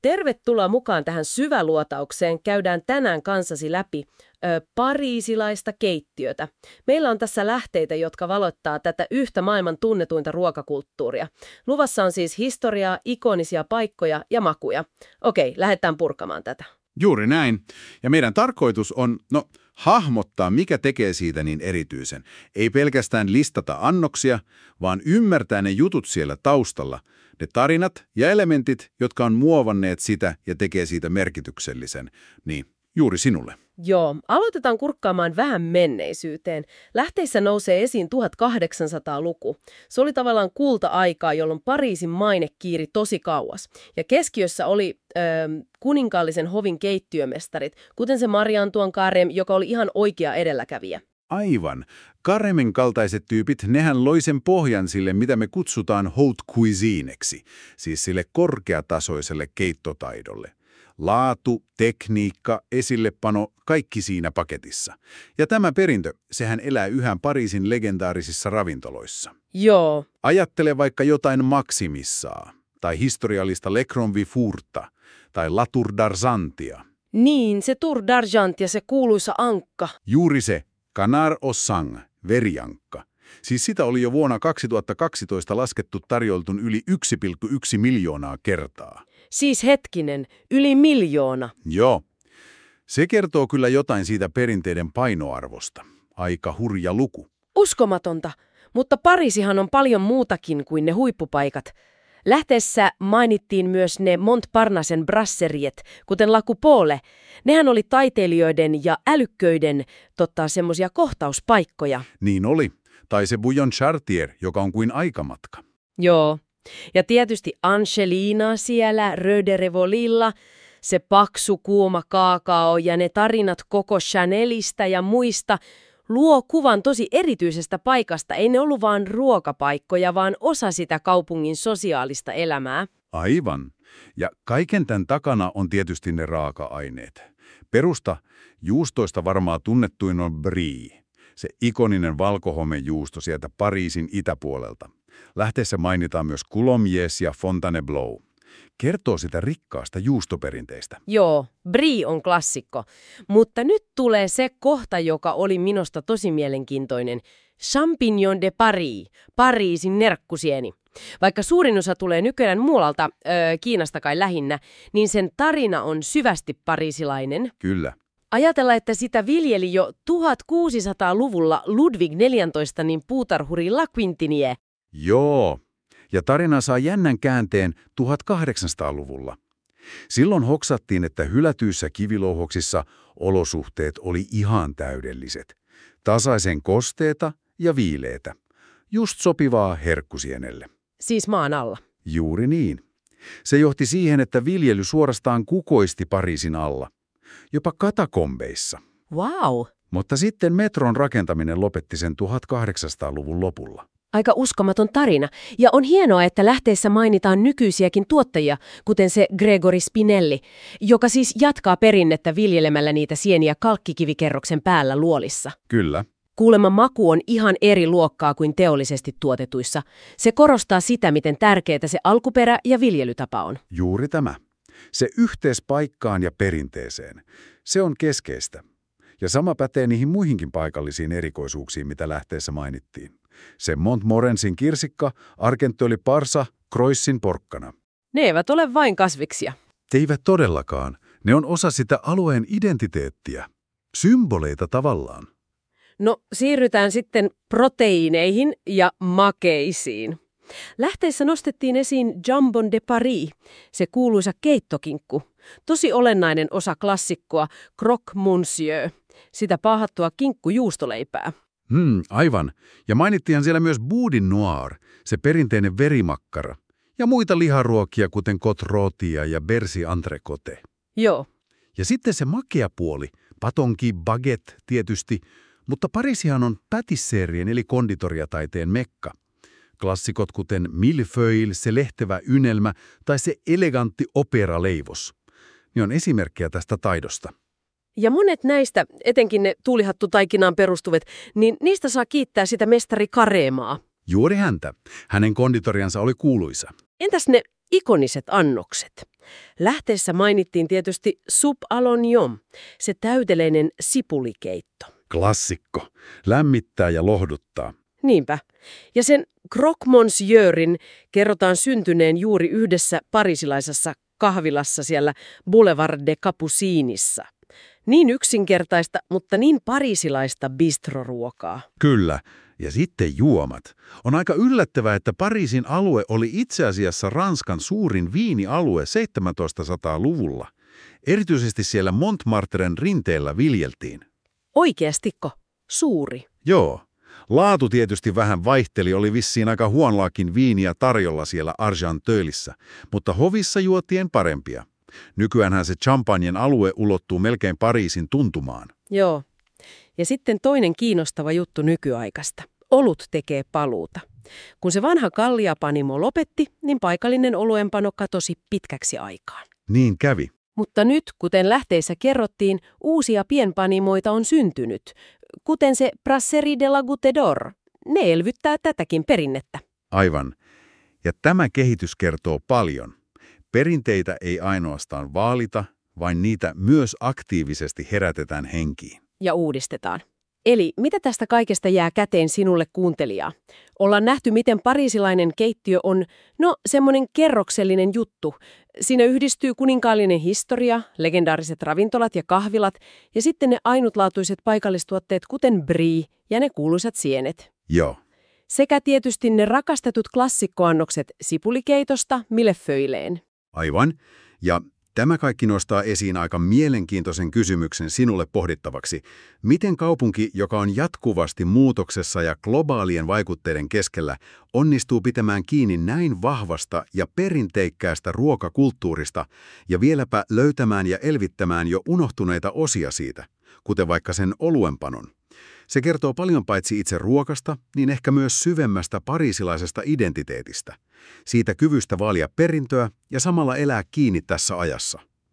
Tervetuloa mukaan tähän syväluotaukseen. Käydään tänään kanssasi läpi pariisilaista keittiötä. Meillä on tässä lähteitä, jotka valottaa tätä yhtä maailman tunnetuinta ruokakulttuuria. Luvassa on siis historiaa, ikonisia paikkoja ja makuja. Okei, lähdetään purkamaan tätä. Juuri näin. Ja meidän tarkoitus on, hahmottaa, mikä tekee siitä niin erityisen. Ei pelkästään listata annoksia, vaan ymmärtää ne jutut siellä taustalla. Ne tarinat ja elementit, jotka on muovanneet sitä ja tekee siitä merkityksellisen. Niin, juuri sinulle. Joo, aloitetaan kurkkaamaan vähän menneisyyteen. Lähteissä nousee esiin 1800-luku. Se oli tavallaan kulta-aikaa, jolloin Pariisin maine kiiri tosi kauas. Ja keskiössä oli kuninkaallisen hovin keittiömestarit, kuten se Marie Antoine Carême, joka oli ihan oikea edelläkävijä. Aivan. Carêmen kaltaiset tyypit, nehän loi sen pohjan sille, mitä me kutsutaan haute cuisineksi, siis sille korkeatasoiselle keittotaidolle. Laatu, tekniikka, esillepano, kaikki siinä paketissa. Ja tämä perintö, sehän elää yhä Pariisin legendaarisissa ravintoloissa. Joo. Ajattele vaikka jotain Maximissaa, tai historiallista Le Grand Fourta, tai La Tour d'Argentia. Niin, se Tour d'Argent ja se kuuluisa ankka. Juuri se, Canard au sang, veriankka. Siis sitä oli jo vuonna 2012 laskettu tarjoltun yli 1,1 miljoonaa kertaa. Siis hetkinen, yli 1 miljoona. Joo. Se kertoo kyllä jotain siitä perinteiden painoarvosta. Aika hurja luku. Uskomatonta, mutta Pariisihan on paljon muutakin kuin ne huippupaikat. Lähteessä mainittiin myös ne Montparnassen brasseriet, kuten La Coupole. Nehän oli taiteilijoiden ja älykköiden semmoisia kohtauspaikkoja. Niin oli. Tai se Bouillon Chartier, joka on kuin aikamatka. Joo. Ja tietysti Angelina siellä, Rue de Rivolilla, se paksu kuuma kaakao ja ne tarinat koko Chanelista ja muista luo kuvan tosi erityisestä paikasta. Ei ne ollut vaan ruokapaikkoja, vaan osa sitä kaupungin sosiaalista elämää. Aivan. Ja kaiken tämän takana on tietysti ne raaka-aineet. Perusta juustoista varmaan tunnettuin on brie, se ikoninen valkohomejuusto sieltä Pariisin itäpuolelta. Lähteessä mainitaan myös Coulommiers ja Fontainebleau. Kertoo sitä rikkaasta juustoperinteistä. Joo, brie on klassikko. Mutta nyt tulee se kohta, joka oli minusta tosi mielenkiintoinen. Champignon de Paris, Pariisin nerkkusieni. Vaikka suurin osa tulee nykyään muualta, Kiinasta kai lähinnä, niin sen tarina on syvästi pariisilainen. Kyllä. Ajatella, että sitä viljeli jo 1600-luvulla Ludwig XIV niin puutarhuri La Quintinier. Joo, ja tarina saa jännän käänteen 1800-luvulla. Silloin hoksattiin, että hylätyissä kivilouhoksissa olosuhteet oli ihan täydelliset. Tasaisen kosteeta ja viileitä. Just sopivaa herkkusienelle. Siis maan alla. Juuri niin. Se johti siihen, että viljely suorastaan kukoisti Pariisin alla. Jopa katakombeissa. Wow. Mutta sitten metron rakentaminen lopetti sen 1800-luvun lopulla. Aika uskomaton tarina. Ja on hienoa, että lähteessä mainitaan nykyisiäkin tuottajia, kuten se Gregory Spinelli, joka siis jatkaa perinnettä viljelemällä niitä sieniä kalkkikivikerroksen päällä luolissa. Kyllä. Kuulemma maku on ihan eri luokkaa kuin teollisesti tuotetuissa. Se korostaa sitä, miten tärkeää se alkuperä ja viljelytapa on. Juuri tämä. Se yhteys paikkaan ja perinteeseen. Se on keskeistä. Ja sama pätee niihin muihinkin paikallisiin erikoisuuksiin, mitä lähteessä mainittiin. Se Montmorencin kirsikka, Argenteuil parsa, Croissin porkkana. Ne eivät ole vain kasviksia. Eivät todellakaan. Ne on osa sitä alueen identiteettiä. Symboleita tavallaan. No, siirrytään sitten proteiineihin ja makeisiin. Lähteessä nostettiin esiin Jambon de Paris, se kuuluisa keittokinkku. Tosi olennainen osa klassikkoa croque monsieur, sitä paahattua kinkkujuustoleipää. Aivan. Ja mainittiinhan siellä myös boudin noir, se perinteinen verimakkara. Ja muita liharuokia, kuten côte rôtia ja bercy entrecôte. Joo. Ja sitten se makea puoli, patonki, baguette tietysti, mutta Pariisihan on pâtisserien eli konditoriataiteen mekka. Klassikot kuten millefeuille, se lehtevä ynelmä tai se elegantti operaleivos. Ne on esimerkkejä tästä taidosta. Ja monet näistä, etenkin ne tuulihattutaikinaan perustuvat, niin niistä saa kiittää sitä mestari Carêmaa. Juuri häntä. Hänen konditoriansa oli kuuluisa. Entäs ne ikoniset annokset. Lähteessä mainittiin tietysti soupe à l'oignon, se täydellinen sipulikeitto. Klassikko. Lämmittää ja lohduttaa. Niinpä. Ja sen croque monsieurin kerrotaan syntyneen juuri yhdessä parisilaisessa kahvilassa siellä Boulevard de Capucinissa. Niin yksinkertaista, mutta niin parisilaista bistroruokaa. Kyllä. Ja sitten juomat. On aika yllättävää, että Pariisin alue oli itse asiassa Ranskan suurin viinialue 1700-luvulla. Erityisesti siellä Montmartren rinteellä viljeltiin. Oikeastiko? Suuri. Joo. Laatu tietysti vähän vaihteli, oli vissiin aika huonoakin viiniä tarjolla siellä Argenteuilissa, mutta hovissa juotien parempia. Nykyäänhän se Champagnen alue ulottuu melkein Pariisin tuntumaan. Joo. Ja sitten toinen kiinnostava juttu nykyaikasta. Olut tekee paluuta. Kun se vanha Gallia-panimo lopetti, niin paikallinen oluenpano katosi pitkäksi aikaan. Niin kävi. Mutta nyt, kuten lähteissä kerrottiin, uusia pienpanimoita on syntynyt, kuten se Brasserie de la Goutte d'Or. Ne elvyttää tätäkin perinnettä. Aivan. Ja tämä kehitys kertoo paljon. Perinteitä ei ainoastaan vaalita, vaan niitä myös aktiivisesti herätetään henkiin. Ja uudistetaan. Eli mitä tästä kaikesta jää käteen sinulle kuuntelijaa? Ollaan nähty, miten pariisilainen keittiö on, semmoinen kerroksellinen juttu. Siinä yhdistyy kuninkaallinen historia, legendaariset ravintolat ja kahvilat, ja sitten ne ainutlaatuiset paikallistuotteet, kuten brie ja ne kuuluisat sienet. Joo. Sekä tietysti ne rakastetut klassikkoannokset sipulikeitosta millefeuilleen. Aivan. Ja tämä kaikki nostaa esiin aika mielenkiintoisen kysymyksen sinulle pohdittavaksi. Miten kaupunki, joka on jatkuvasti muutoksessa ja globaalien vaikutteiden keskellä, onnistuu pitämään kiinni näin vahvasta ja perinteikkäästä ruokakulttuurista ja vieläpä löytämään ja elvittämään jo unohtuneita osia siitä, kuten vaikka sen oluenpanon? Se kertoo paljon paitsi itse ruokasta, niin ehkä myös syvemmästä pariisilaisesta identiteetistä. Siitä kyvystä vaalia perintöä ja samalla elää kiinni tässä ajassa.